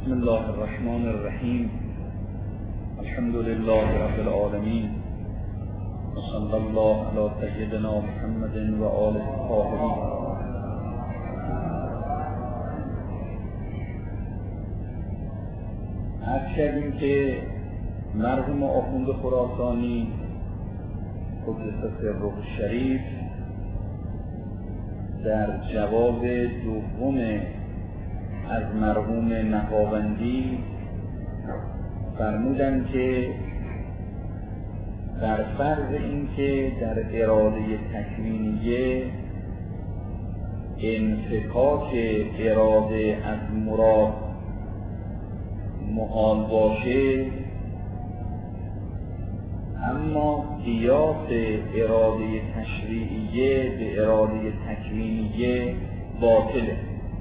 بسم الله الرحمن الرحیم. الحمد لله رب العالمین و صلی الله علی سیدنا محمد و آله الطاهرین. عرض کردیم که مرحوم آخوند خراسانی قدس سره الشریف در جواب دوم از مرحوم نهاوندی فرمودند که بر فرض اینکه در اراده تکوینیه انفکاک اراده از مراد محال باشه، اما قیاس اراده تشریعیه به اراده تکوینیه باطله.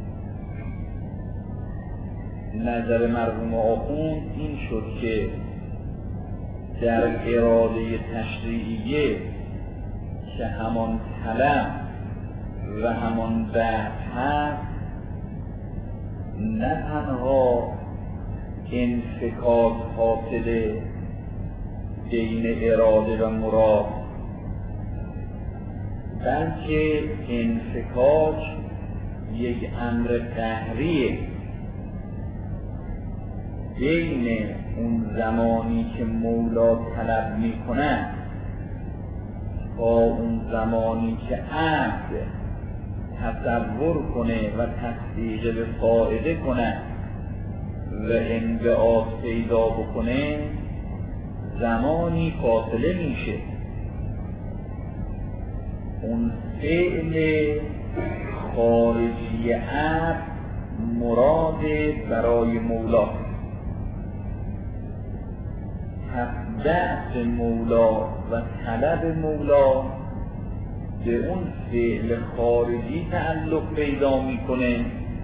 نظر مرحوم آخوند این شد که در اراده تشریعیه که همان طلب و همان بحث هست، نه تنها انفکاک حاصله بین اراده و مراد، بلکه انفکاک یک امر قهریه بین اون زمانی که مولا طلب میکنه تا اون زمانی که عبد تصور کنه و تصدیق به فائده کنه و انبعاث پیدا بکنه، زمانی فاصله میشه. اون فعل خارجی عبد مراد برای مولا، بعث مولا و طلب مولا به اون فعل خارجی تعلق پیدا میکنه.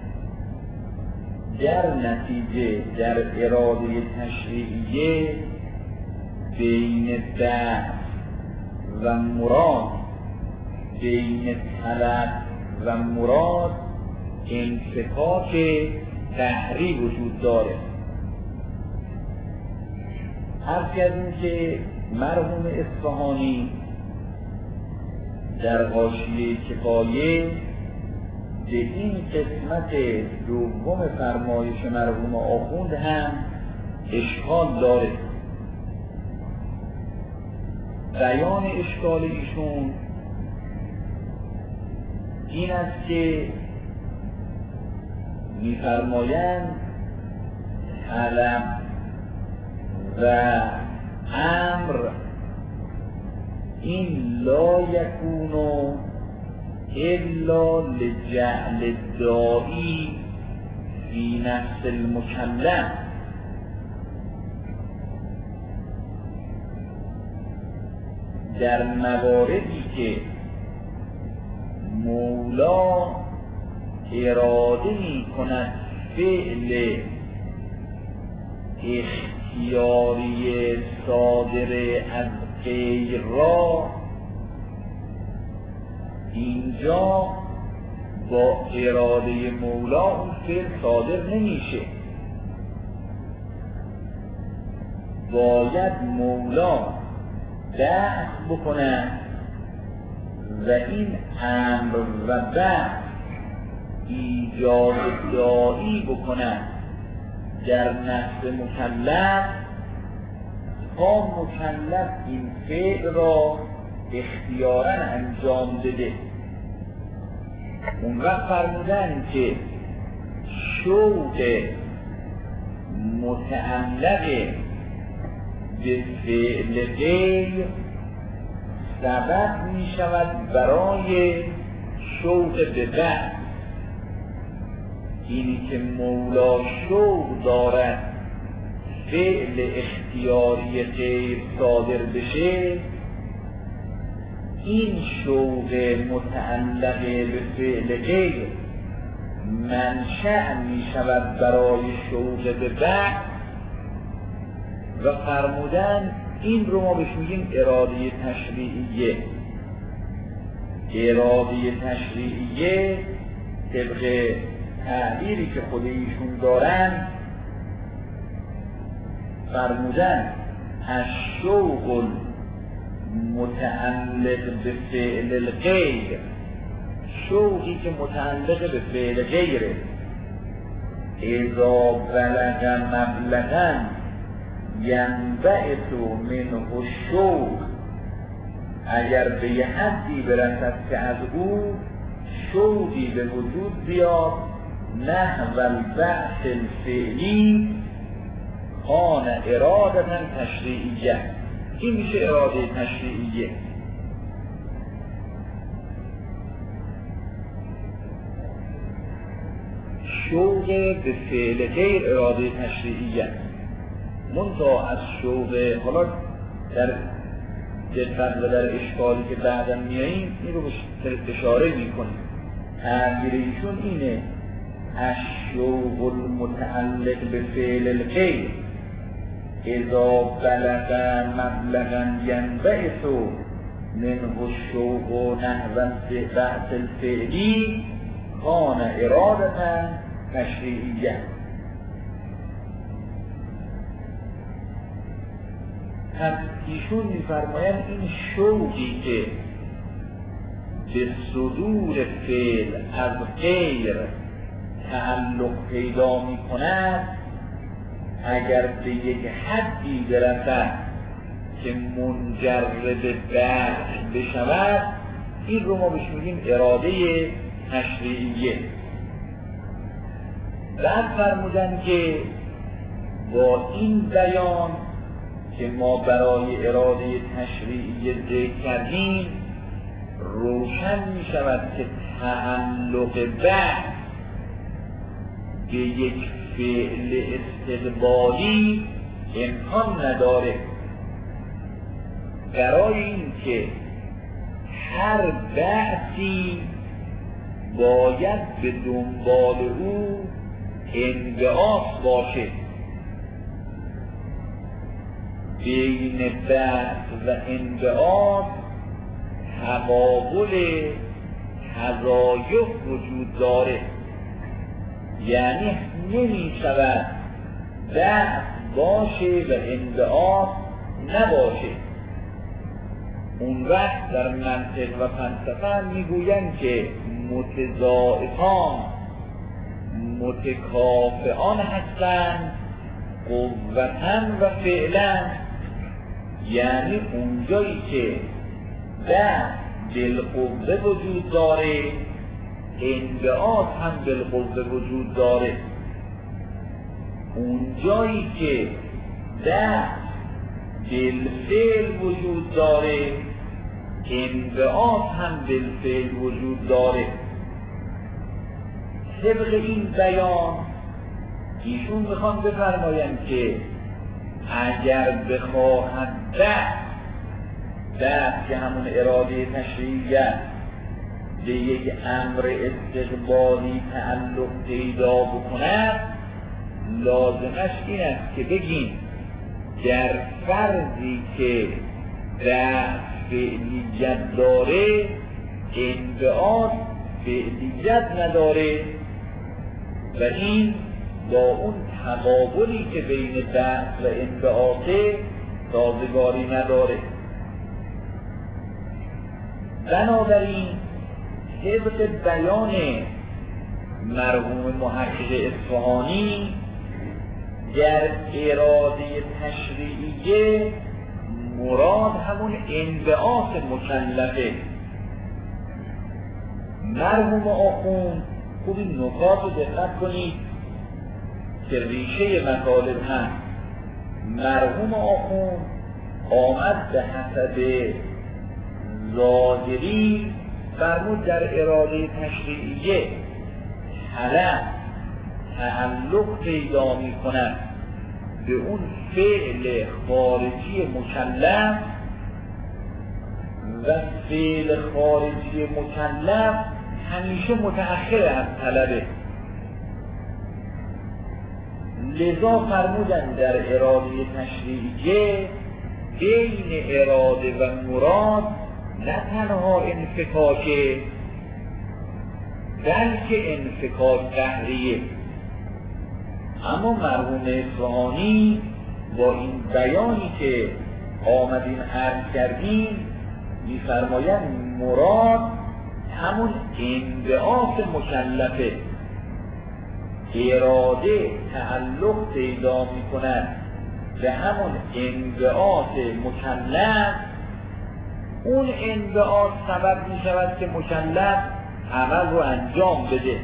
در نتیجه در اراده تشریعیه بین بعث و مراد، بین طلب و مراد انفکاک قهری وجود داره. عرض کردیم که مرحوم اصفهانی در حاشیه کفایه به این قسمت دوم فرمایش مرحوم آخوند هم اشکال داره. بیان اشکال ایشون این است که می‌فرمایند طلب و امر این لا یکونو الا لجعل الداعی فی نفس المکلم. در مواردی که مولا اراده می کند فعل اختیاری صادر از غیر را، اینجا با اراده مولا اون فعل صادر نمیشه. باید مولا بحث بکنه و این امر و بحث ایجاد داعی بکنه در نفس مکلف تا مکلف این فعل را اختیاراً انجام بده. اون وقت فرمودن که شوق متعلق به فعل غیر سبب می شود برای شوق به بعد. اینی که مولا شوق دارد فعل اختیاری غیر صادر بشه، این شوق متعلق به فعل غیر منشأ می شود برای شوق به بعد. و فرمودن این رو ما بهش میگیم اراده تشریعیه. اراده تشریعیه طبق تعبیری که خود ایشون دارن فرمودن الشوق متعلق به فعل الغیر، شوقی که متعلق به فعل غیره. اذا بلغ مبلغا ینبعث منه الشوق، اگر به یه حدی برسد که از او شوقی به وجود بیاد، نحو البعث الفعلی کان ارادة تشریعیه، این میشه اراده تشریعیه. شوق به فعل غیر اراده تشریعیه. منتها از شوق، حالا در دقت و در اشکالی که بعدا میاییم این رو اشاره میکنیم. تعبیر ایشون اینه الشوق المتعلق به فعل الغیر اذا بلغ مبلغا ینبعث منه الشوق نحو بعث الفعلی کان ارادة تشریعیه. پس ایشون میفرمایند این شوقی که به صدور فعل از غیر تعلق پیدا می کند، اگر به یک حدی برسد که منجرد بعث بشود، این رو ما بهش میگیم اراده تشریعیه. بعد فرمودن که با این بیان که ما برای اراده تشریعیه ذکر کردیم، روشن می شود که تعلق بعث به یک فعل استقبالی امکان نداره. برای این که هر بعثی باید به دنبال او انبعاث باشه، بین بعث و انبعاث تقابل تضایف وجود داره. یعنی نمی شود بعث باشه و انبعاث نباشه. اون وقت در منطق و فلسفه میگویند که متضاعفان متکافئان هستند قوتاً و فعلاً. یعنی اونجایی که بعث بالقوه وجود داره، انبعاث هم بالقوه وجود داره. اونجایی که بعث بالفعل وجود داره، انبعاث هم بالفعل وجود داره. طبق این بیان ایشون میخوان بفرمایند که اگر بخواهد بعث که همون اراده تشریعیه به یک امر استقبالی تعلق پیدا بکند، لازمش این است که بگیم در فرضی که بعث فعلیت داره، انبعاث فعلیت نداره و این با اون تقابلی که بین بعث و انبعاثه سازگاری نداره. بنابراین طبق بیان مرحوم محقق اصفهانی در اراده تشریعیه مراد همون انبعاث مکلفه. مرحوم آخوند خوب این نکات رو دقت کنید که ریشه مطالب هست. مرحوم آخوند آمد به حسب ظاهری فرمود در اراده تشریعیه تعلق پیدا می کند به اون فعل خارجی مکلف و فعل خارجی مکلف همیشه متأخر از طلبه. لذا فرمودن در اراده تشریعیه بین اراده و مراد نه تنها انفکاکه بلکه انفکاک قهریه. اما مرحوم اصفهانی با این بیانی که آمدیم عرض کردیم می‌فرمایند مراد همون انبعاث مکلفه. اراده تعلق پیدا می‌کند به همون انبعاث مکلف. اون انبعاث سبب می‌شود که مکلف عمل رو انجام بده.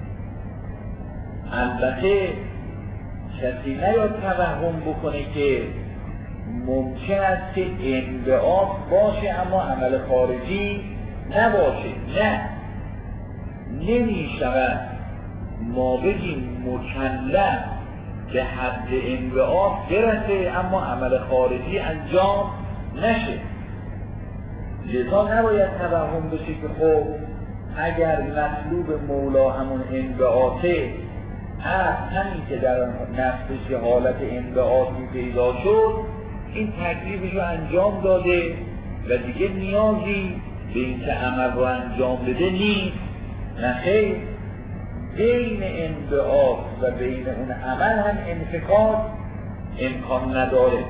البته کسی نیاد توهم بکنه که ممکن است که انبعاث باشه اما عمل خارجی نباشه. نه، نمی شود ما بگیم مکلف به حد انبعاث برسه اما عمل خارجی انجام نشه. لذا نباید توهم بشه که خب اگر مطلوب مولا همون انبعاثه، همین که در نفسش حالت انبعاثی پیدا شد، این تکلیفش رو انجام داده و دیگه نیازی به این که عمل رو انجام بده نیست. نه خیر، بین انبعاث و بین اون عمل هم انفکاک امکان نداره.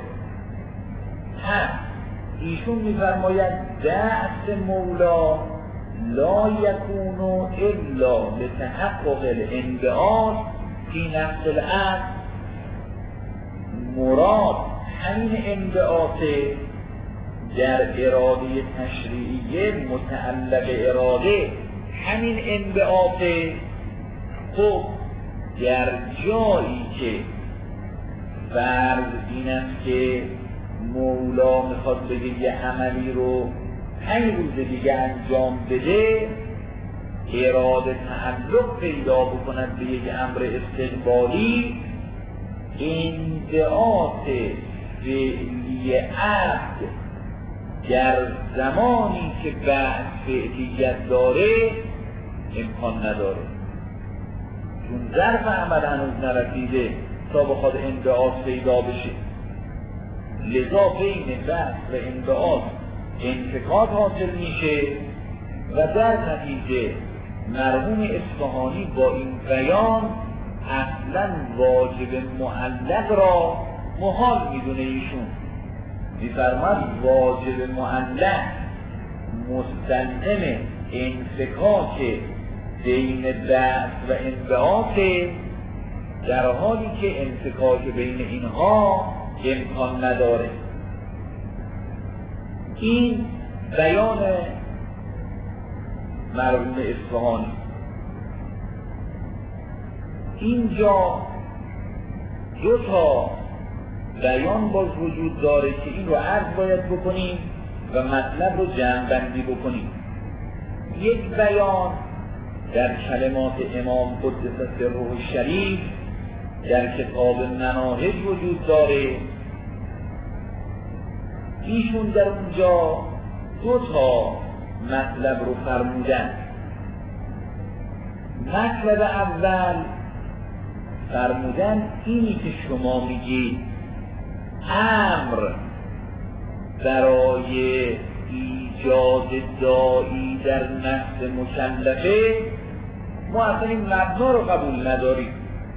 ایشون می‌فرماید دست مولا لا یکون الا لتحقق الانبعاث فی نفس الامر. مراد همین انبعاث در اراده تشریعیه متعلق اراده همین انبعاث. خب در جایی که فرض این است که مولا میخواد بگه یه عملی رو 5 روز دیگه انجام بده، اراده تعلق پیدا بکند به یک امر استقبالی، انبعاث فعلی عهد در زمانی که بعد فعلیت داره امکان نداره، چون ظرف عمل هنوز نرسیده تا بخواد انبعاث پیدا بشه. لذا بین بحث و انبعاث انفکاک حاصل میشه و در نتیجه مرحوم اصفهانی با این بیان اصلا واجب معلق را محال میدونه. ایشون میفرماد واجب معلق مستلزم انفکاک بین بحث و انبعاث، در حالی که انفکاک بین اینها امکان نداره. این بیان مرحوم اصفهانی. اینجا 2 تا بیان باز وجود داره که این رو عرض باید بکنیم و مطلب رو جمع بندی بکنیم. یک بیان در کلمات امام قدس سره الشریف در کتاب مناهج وجود داره. ایشون در اونجا 2 تا مطلب رو فرمودن. مطلب اول فرمودن اینی که شما میگید امر برای ایجاد داعی در نفس مکلفه، ما اصلا این مبنا رو قبول نداریم.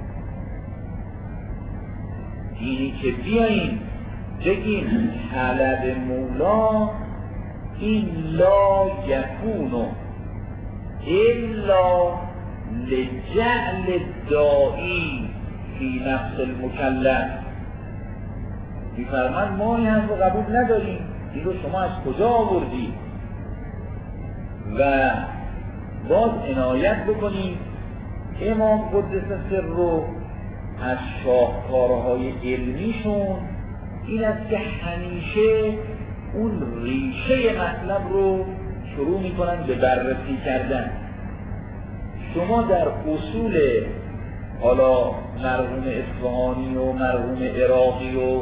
اینی که بیاییم بگیم طلب مولا این لا یکون الا لجعل داعی فی نفس المکلف، میفرمان ما این هم رو قبول نداریم. این رو شما از کجا آوردی؟ و باز عنایت بکنیم امام قدس سر رو از شاهکارهای علمیشون این است که همیشه اون ریشه مطلب رو شروع میکنن به بررسی کردن. شما در اصول حالا مرحوم اصفهانی و مرحوم عراقی و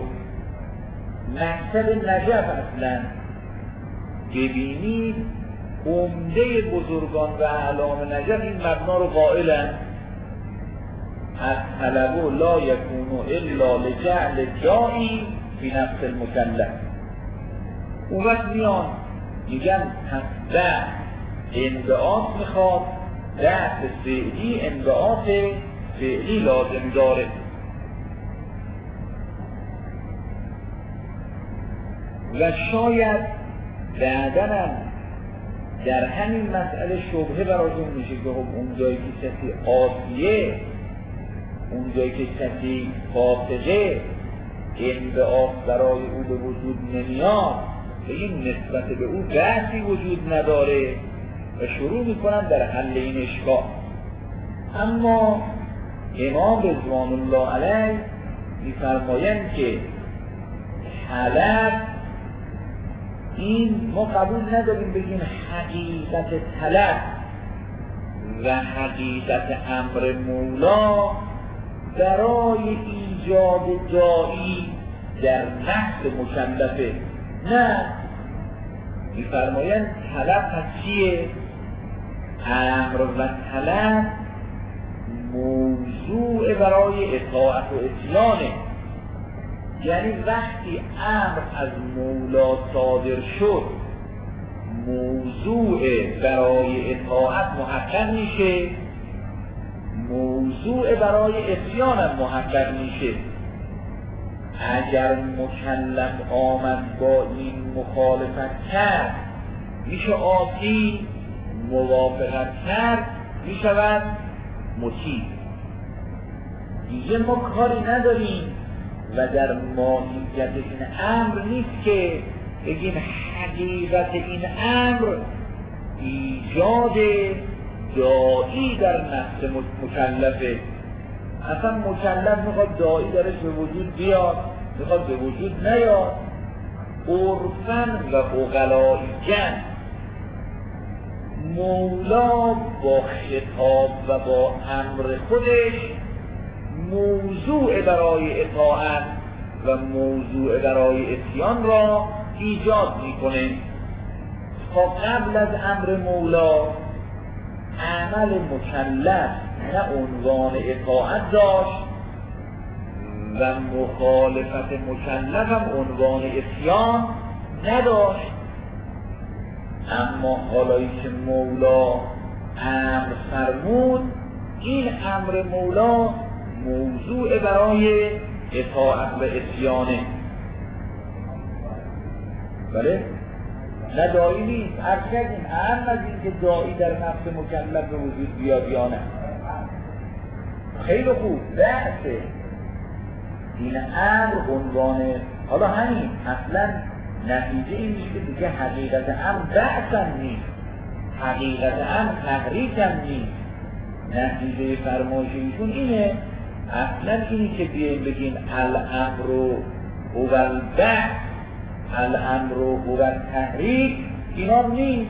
مکتب نجف اصلا ببینید، عمده بزرگان و اعلام نجف این مبنا رو قائلن. از طلب لا یکون الا لجعل داعی فی نفس المکلف. اون وقت میان میگن پس ده انبعاث میخواد، دست فعلی انبعاث فعلی لازم داره. و شاید بعداً در همین مسئله شبهه براتون میشه که خب اون جایی که کسی عاصیه، اون جایی که کسی فاسقه، انبعاث برای او به وجود نمیاد، به این نسبت به او بحثی وجود نداره و شروع میکنن در حل این اشکال. اما امام رضوان الله علیه میفرمایند که طلب این ما قبول نداریم بگیم حقیقت طلب و حقیقت امر مولا برای ایجاد داعی در نفس مکلفه. نه، میفرمایند طلب پس چیه؟ امر و طلب موضوع برای اطاعت و اطیانه. یعنی وقتی امر از مولا صادر شد موضوع برای اطاعت محقق میشه، موضوع برای اطیان هم محقق میشه. اگر مکلف آمد با این مخالفت کرد میشه عاصی، موافقت کرد میشود مطیع. دیگه ما کاری نداریم و در ماهیت این امر نیست که بگیم حقیقت این امر ایجاد داعی در نفس مکلفه. اصلا مکلف میخواد داعی درش به وجود بیاد، میخواد به وجود نیاد. عرفاً و عقلائیاً مولا با خطاب و با امر خودش موضوع برای اطاعت و موضوع برای اطیان را ایجاد میکنه. خب قبل از امر مولا عمل مکلف نه عنوان اطاعت داشت و مخالفت مکلف هم عنوان اطیان نداشت. اما حالایی که مولا امر فرمود، این امر مولا موضوع برای اطاعت و اطیانه. بله؟ نه داعی نیست. عرض کردیم اهم از این که داعی در نفس مکلف به وجود بیاد یا نه. خیلی خوب، بحثه این امر عنوان حالا همین اصلا نتیجه این میشه که دیگه حقیقت امر بحث هم نیست، حقیقت امر تحریک هم نیست. نتیجه فرمایش ایشون اینه، اصلا اینی که بیاییم بگیم الامر هو البحث، الامر هو التحریک، اینا نیست.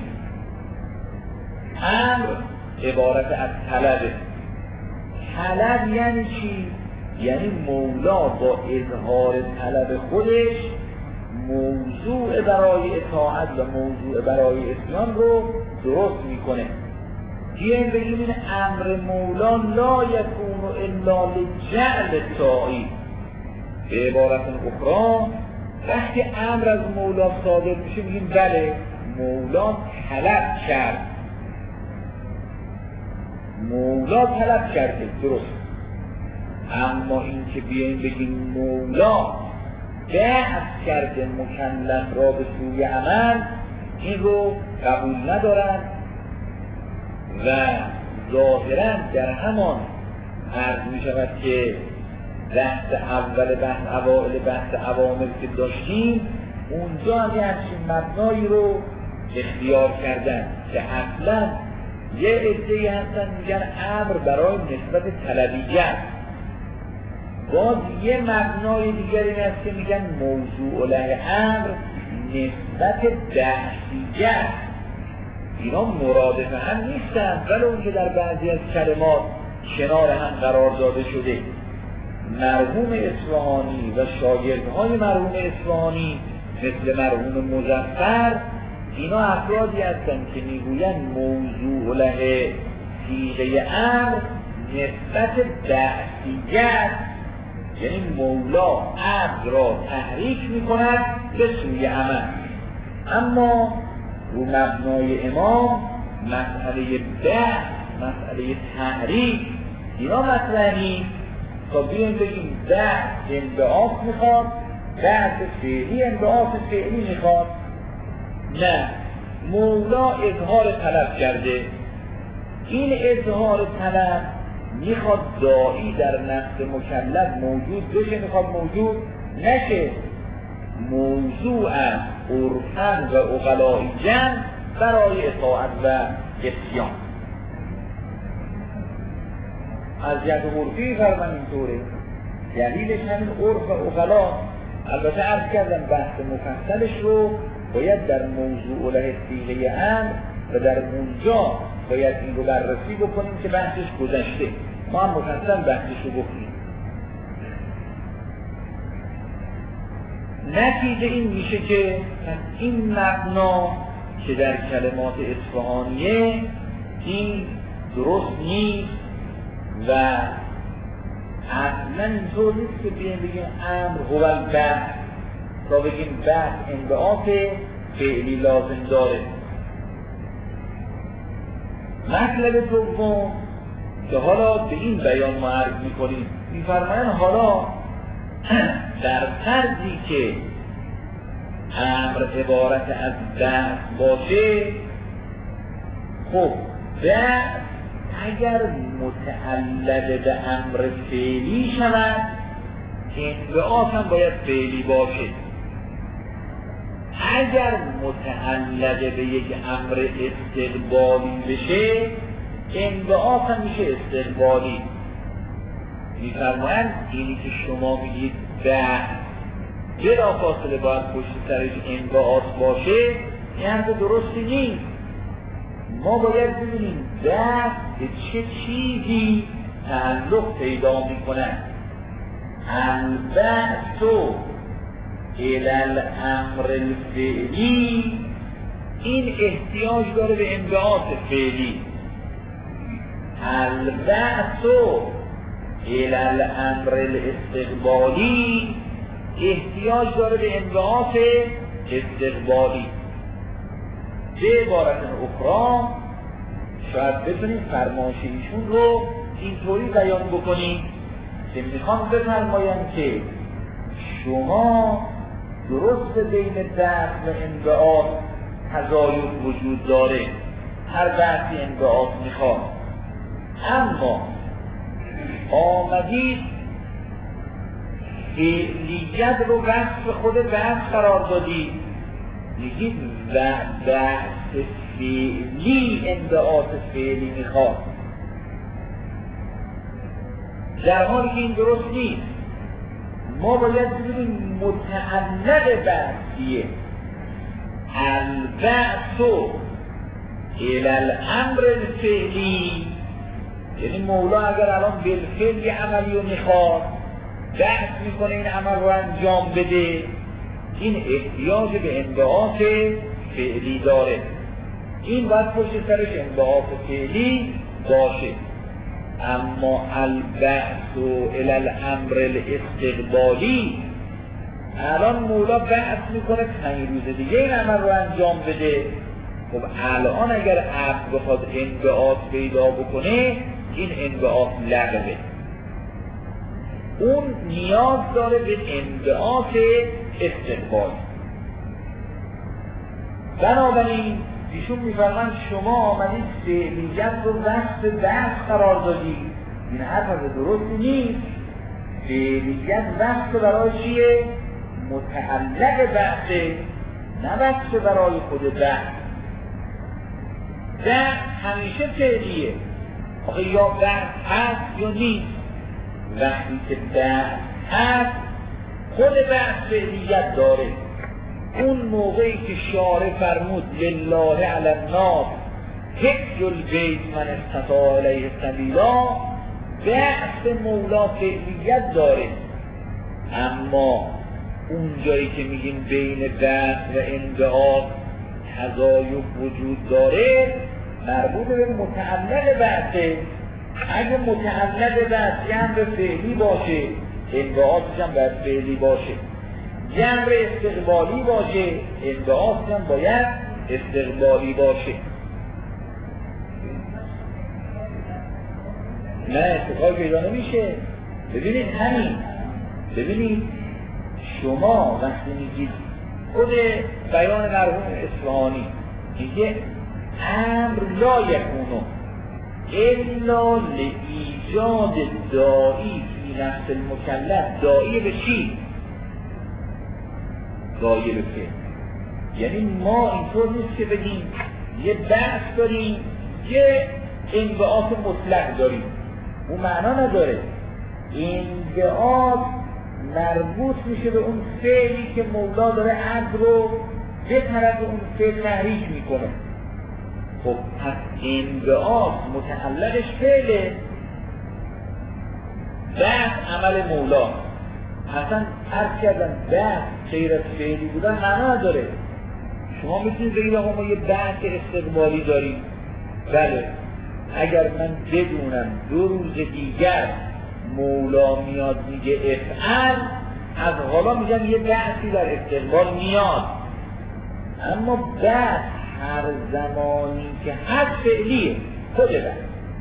امر عبارت از طلبه. طلب یعنی چی؟ یعنی مولا با اظهار طلب خودش موضوع برای اطاعت و موضوع برای اطیان رو درست میکنه. بیاییم بگیم این امر مولا لا یکون الا لجعل الطاعی. به عبارت اخرى وقتی امر از مولا صادر میشه میگیم بله مولا طلب کرد، مولا طلب کرده، درست. اما این که بیاییم بگیم مولا بعث کرده مکلف را به سوی عمل، این رو قبول ندارن و ظاهرا در همان عرض می شود که بحث اول بحث اوائل بحث عوامل که داشتیم اونجا همچین مبنایی رو اختیار کردن که اصلا یه عده‌ای هستن میگن امر برای نسبت طلبیت، باز یه مبنای دیگری هست که میگن موضوع له امر نسبت بحثیت. اینا مرادف هم نیستن، ولی اون که در بعضی از کلمات کنار هم قرار داده شده. مرحوم اصفهانی و شاگردهای مرحوم اصفهانی مثل مرحوم مظفر اینا افرادی هستن که میگوین موضوع له صیغه امر نسبت بحثیت، یعنی مولا امر را تحریک میکند به سوی عمل. اما رو مبنای امام مسئله بحث، مسئله تحریک اینا مطرح نیست. تا بیاییم بگیم بحث انبعاث میخواد، بعث فعلی انبعاث فعلی میخواد؟ نه، مولا اظهار طلب کرده. این اظهار طلب میخواد داعی در نفس مکلف موجود بشه، میخواد موجود نشه. موضوع عرفاً و عقلاء جمع برای اطاعت و اسیان. اذیت عرفی فرمان اینطوره، دلیلش همین عرف و عقلا. البته عرض کردم بحث مفصلش رو باید در موضوع له صیغه امر و در اونجا باید این رو بررسی بکنیم که بحثش گذشته، ما هم مفصل بحثش رو بکنیم. نتیجه این میشه که این مبنا که در کلمات اصفهانیه این درست نیست و اصلا اینطور نیست که بگیم امر هو البعث تا بگیم بعث انبعاث فعلی لازم داره. مطلب دوم که حالا به این بیان ما عرض میکنیم، میفرمایند حالا در فرضی که امر عبارت از بعث باشه، خب بعث اگر متعلق به امر فعلی شود انبعاث هم باید فعلی باشه. اگر متعلق به یک امر استقبالی بشه انبعاث هم میشه استقبالی. میفرمایند اینی که شما میگید بعث بلافاصله باید پشت سرش انبعاث باشه، این حرف درستی نیست. ما باید ببینیم بعث به چه چیزی تعلق پیدا میکنن. البعث الی الامر الفعلی این احتیاج داره به انبعاث فعلی. البعث الی الامر الاستقبالی احتیاج داره به انبعاث استقبالی. به عبارت اخرى شاید بتونیم فرمایش ایشون رو اینطوری بیان بکنیم که میخوام بفرمایند که شما درست بین بعث و انبعاث تزاید وجود داره، هر بعثی انبعاث میخواد، اما آمدید فعلیت رو وصف خود بعث قرار دادید، میگید بعث فعلی انبعاث فعلی میخواد، در حالی که این درست نیست. ما باید ببینیم متعلق بعثیه. البعث الی الامر الفعلی، یعنی مولا اگر الان بالفعل یه عملی رو میخواد، بعث میکنه این عمل رو انجام بده، این احتیاج به انبعاث فعلی داره، این باید پشت سرش انبعاث فعلی باشه. اما البعث الی الامر الاستقبالی، الان مولا بعث میکنه 5 روز دیگه این عمل رو انجام بده. خب الان اگر عبد بخواد انبعاث پیدا بکنه این انبعاث لغوه، اون نیاز داره به انبعاث استقبالی. بنابراین ایشون میفرمایند شما آمدید فعلیت رو وصف بعث قرار دادید، این حرف درستی نیست. فعلیت وصف برای چیه؟ متعلق بعثه، نه وصف برای خود بعث. بعث همیشه فعلیه، آخه یا بعث هست یا نیست. وقتی که بعث هست خود بعث فعلیت داره. اون موقعی که شارع فرمود لله علی الناس حج البیت من استطاع الیه سبیلا، بعث مولا فعلیت داره. اما اون جایی که میگیم بین بعث و انبعاث تزاید وجود داره مربوط به متعلق بعثه. اگه متعلق بعث امر فعلی باشه انبعاثش هم باید فعلی باشه، امر استقبالی باشه انبعاث هم باید استقبالی باشه. نه اتفاقی پیدا نمیشه. ببینید همین، ببینید شما وقتی میگید خود بیان مرحوم اصفهانی میگه امر لا یکونو الا لایجاد داعی فی نفس المکلف. داعی به چی؟ داعی به فعل. یعنی ما اینطور نیست که بگیم یه بحث داریم یه انبعاث مطلق داریم، اون معنا نداره. انبعاث مربوط میشه به اون فعلی که مولا داره عبد رو به طرف اون فعل تحریک میکنه. خب پس انبعاث متعلقش فعله، بحث عمل مولا. اصلا عرض کردن بحث غیر از فعلی بودن معنا نداره. شما میتونید بگید آقا ما یه بحث استقبالی داریم، بله اگر من بدونم 2 روز دیگر مولا میاد میگه افعل، از حالا میگم یه بحثی در استقبال میاد. اما بحث هر زمانی که هر فعلیه خود بحث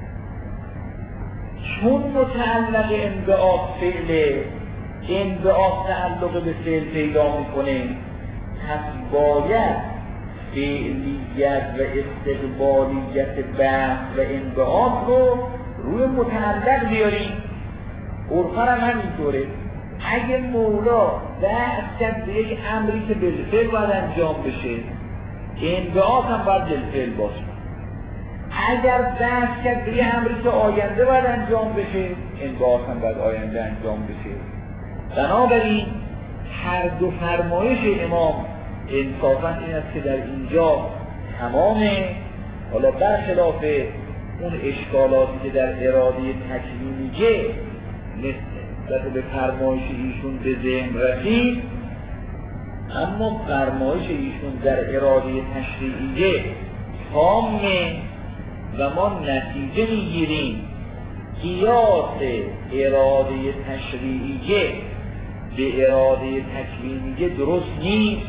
چون متعلق انبعاث فعله، انبعاث تعلق به فعل پیدا میکنه، پس باید فعلیت و استقبالیت بحث و انبعاث رو روی متعلق بیاریم. عرفا هم همینطوره. اگه مولا بحث کرد به یک امری که بالفعل باید انجام بشه، انبعاث هم باید بالفعل باشه. اگر بحث کرد به یک امری که آینده باید انجام بشه، انبعاث هم باید آینده انجام بشه. بنابراین هر دو فرمایش امام انصافاً این است که در اینجا تمامه. حالا برخلاف اون اشکالاتی که در اراده تکوینیه نسبت به فرمایش ایشون به ذهن رسید، اما فرمایش ایشون در اراده تشریعیه تامه و ما نتیجه میگیریم قیاس اراده تشریعیه به اراده تکوینیه درست نیست.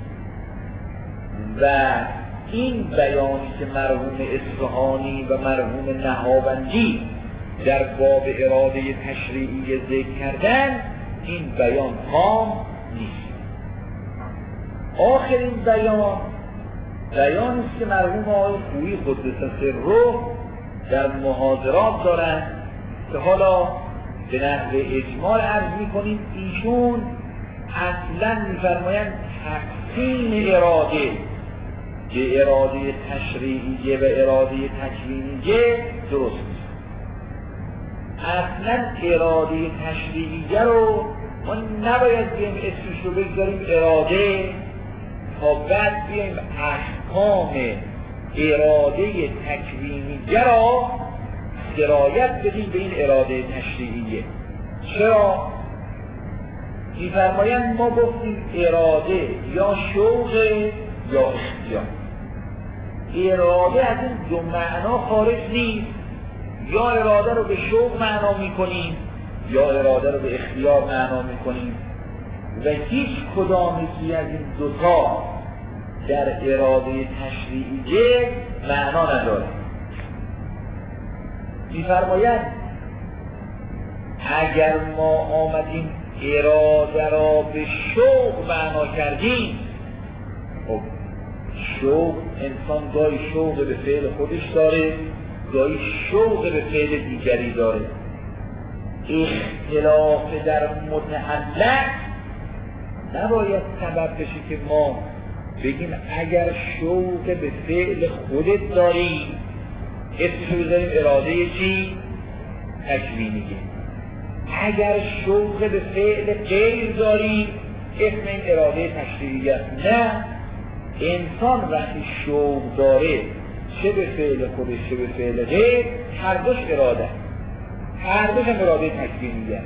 و این بیانی که مرحوم اصفهانی و مرحوم نهاوندی در باب اراده تشریعی ذکر کردن، این بیان تام نیست. آخرین بیانی است که مرحوم آقای خویی قدس سره در محاضرات دارند که حالا به نحو اجمال عرض می‌کنیم. ایشون اصلا می‌فرمایند تقسیم اراده به اراده تشریعیه و اراده تکوینیه درست نیست. اصلا اراده تشریعیه رو ما نباید بیایم اسمش رو بگذاریم اراده تا بعد بیایم احکام اراده تکوینیه را سرایت بدیم به این اراده تشریعیه. چرا؟ می‌فرمایند ما گفتیم اراده یا شوق یا اختیار. اراده از این دو معنا خارج نیست. یا اراده رو به شوق معنا میکنیم یا اراده رو به اختیار معنا میکنیم و هیچ کدامی از این دوتا در اراده تشریعیه معنا نداره. می‌فرماید اگر ما آمدیم اراده را به شوق معنا کردیم، خب شوق، انسان گاهی شوق به فعل خودش داره، گاهی شوق به فعل دیگری داره. اختلاف در متعلق نباید سبب بشه که ما بگیم اگر شوق به فعل خودت داری اسمشو بذاریم اراده چی؟ تکوینیه. اگر شوق به فعل غیر داری اسم این اراده تشریعیه است. نه، انسان وقتی شوق داره چه به فعل خودش چه به فعل غیر، هر دوش اراده، هر دوش هم اراده تکوینیه.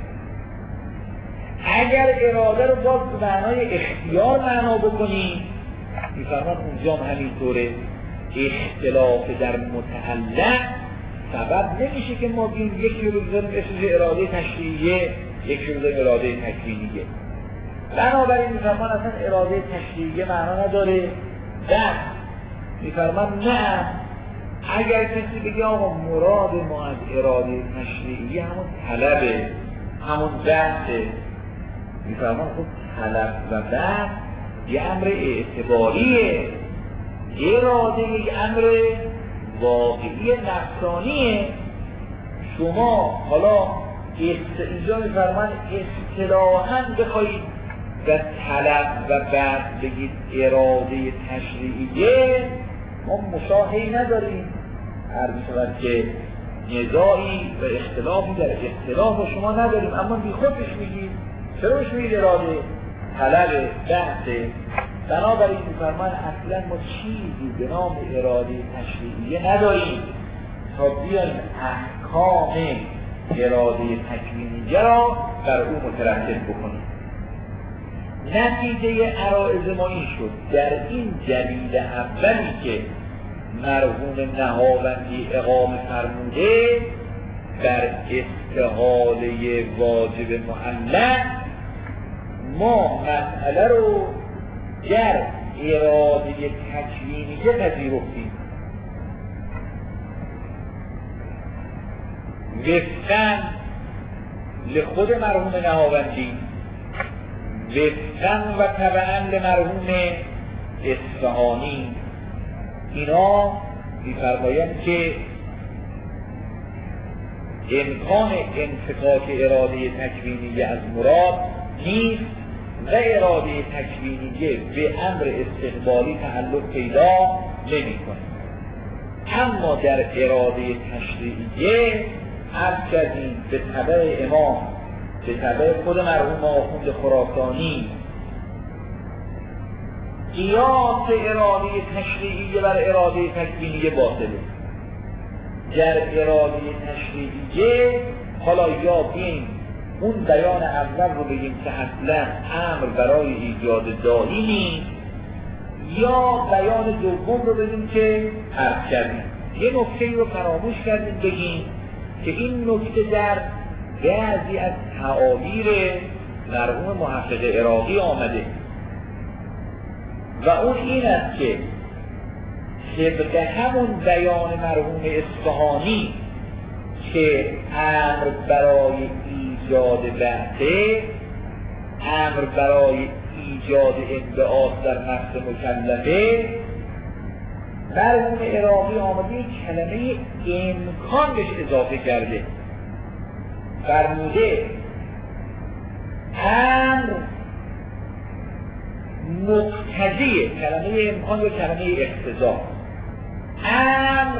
اگر اراده رو باز به معنای اختیار معنا بکنیم، می‌فرماد اونجا هم همینطوره. اختلاف در متعلق سبب نمیشه که ما بگیم یکی رو بذاریم اسمش اراده تشریعیه یکی رو بذاریم اراده تکوینیه. بنابراین می‌فرماد اصلا اراده تشریعیه معنا نداره. در می‌فرماد نه، اگر کسی بگه آقا مراد ما از اراده تشریعیه همون طلبه، همون بحثه، میفرمان خب طلب و بعد یه امر اعتباریه، اراده یک امر واقعی نفسانیه. شما حالا اینجا میفرمان اصطلاحاً بخواید و طلب و بعد بگید اراده تشریعیه، ما مشاهده‌ای نداریم. هر میشود که نزاعی و اختلافی در اختلاف با شما نداریم، اما بی خودش میگید. چرا بهش میگید اراده؟ طلب بحثه. بنابراین میفرمان اصلا ما چیزی به نام اراده تشریعیه نداریم تا بیایم احکام اراده تکوینیه را بر او مترتب بکنیم. نتیجه عرائض ما این شد در این دلیل اولی که مرحوم نهاوندی اقامه فرموده در استحاله واجب معلق، ما مسئله رو در اراده تکوینیه پذیرفتیم وفقاً لخود مرحوم نهاوندی، وفقاً و تبعاً لمرحوم اصفهانی. اینا می‌فرمایند که امکان انفکاک اراده تکوینیه از مراد نیست و اراده تکوینیه به امر استقبالی تعلق پیدا نمی‌کند. اما در اراده تشریعیه عرض کردیم به تبع امام، به تبع خود مرحوم آخوند خراسانی، قیاس اراده تشریعیه بر اراده تکوینیه باطله. در اراده تشریعیه حالا یا بین اون بیان اول رو بگیم که اصلا امر برای ایجاد داعی نیست، یا بیان دوم رو بگیم که عرض کردیم. یه نکته رو فراموش کردیم بگیم که این نکته در بعضی از تعابیر مرحوم محقق عراقی آمده و اون این است که طبق همون بیان مرحوم اصفهانی که امر برای ایجاد بحثه، امر برای ایجاد انبعاث در نفس مکلفه، مرحوم عراقی آمده کلمه امکان بهش اضافه کرده، فرموده امر مقتضیه، کلمه امکان و کلمه اقتضا، امر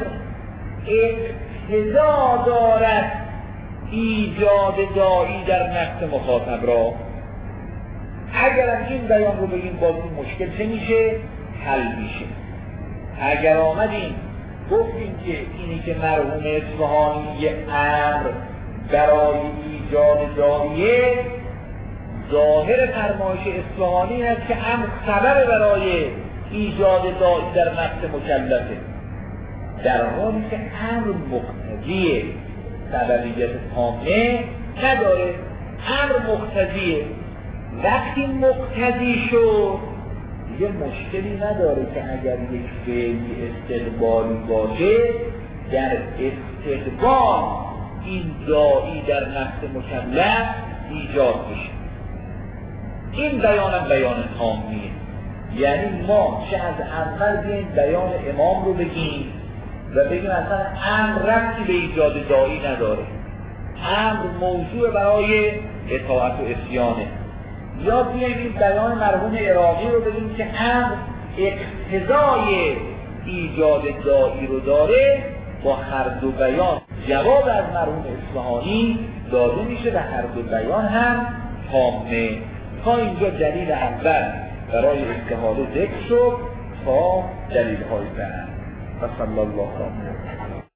اقتضا دارد ایجاد داعی در نفس مخاطب را. اگر این بیان رو بگیم باز این مشکل چه میشه؟ حل میشه. اگر آمدیم گفتیم که اینی که مرحوم اصفهانی یه امر برای ایجاد داعیه، ظاهر فرمایش اصفهانی است که امر سبب برای ایجاد داعی در نفس مکلفه، در حالی که امر مقتضی سببیت تامه نداره. امر مقتضیه، وقتی مقتضی شد دیگه مشکلی نداره که اگر یک فعلی استقبالی باشه در استقبال این داعی در نفس مکلف ایجاد بشه. این بیانم بیان تامیه، یعنی ما چه از اول بیاییم بیان امام رو بگیم و بگیم اصلا امر ربطی به ایجاد داعی نداره، امر موضوع برای اطاعت و عصیانه، یا بیاییم این بیان مرحوم عراقی رو بگیم که امر اقتضای ایجاد داعی رو داره. با هر دو بیان جواب از مرحوم اصفهانی داده میشه و هر دو بیان هم تامه. تا اینجا دلیل اول برای استحاله ذکر شد تا دلیل های بعد. صلی الله علیه و